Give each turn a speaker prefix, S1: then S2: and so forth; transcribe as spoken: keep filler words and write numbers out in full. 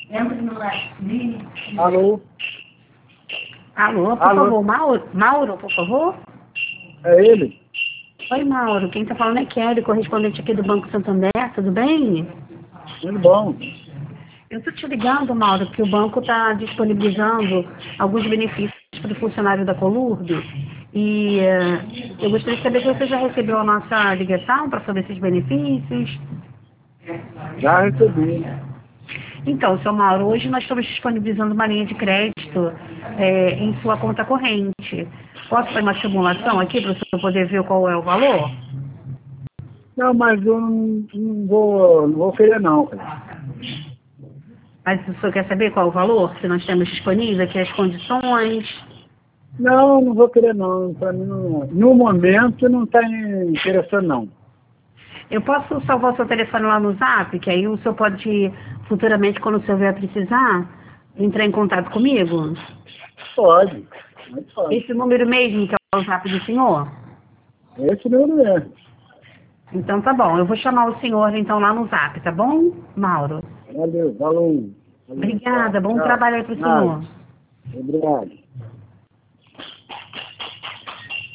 S1: Alô?
S2: Alô, por
S1: Alô?
S2: favor, Mauro, Mauro, por favor?
S1: É ele?
S2: Oi, Mauro, quem tá falando é Kelly, correspondente aqui do Banco Santander, tudo bem?
S1: Tudo bom?
S2: Eu tô te ligando, Mauro, que o banco está disponibilizando alguns benefícios para o funcionário da Colurb e eh, eu gostaria de saber se você já recebeu a nossa ligação para saber esses benefícios.
S1: Já recebi.
S2: Então, seu Mauro, hoje nós estamos disponibilizando uma linha de crédito eh, em sua conta corrente. Posso fazer uma simulação aqui para você poder ver qual é o valor?
S1: Não, mas eu não, não vou, não vou querer não, cara.
S2: Mas o senhor quer saber qual é o valor que nós temos disponível, aqui as condições?
S1: Não, não vou querer não. Pra mim, não, no momento, não está interessando não.
S2: Eu posso salvar o seu telefone lá no Zap, que aí o senhor pode, futuramente, quando o senhor vier precisar, entrar em contato comigo?
S1: Pode. Mas pode.
S2: Esse número mesmo que é o Zap do senhor?
S1: Esse não é.
S2: Então tá bom, eu vou chamar o senhor então lá no Zap, tá bom, Mauro?
S1: Valeu, valeu. Valeu.
S2: Obrigada, bom
S1: Tchau.
S2: trabalho aí pro
S1: Nada.
S2: senhor.
S1: Obrigado.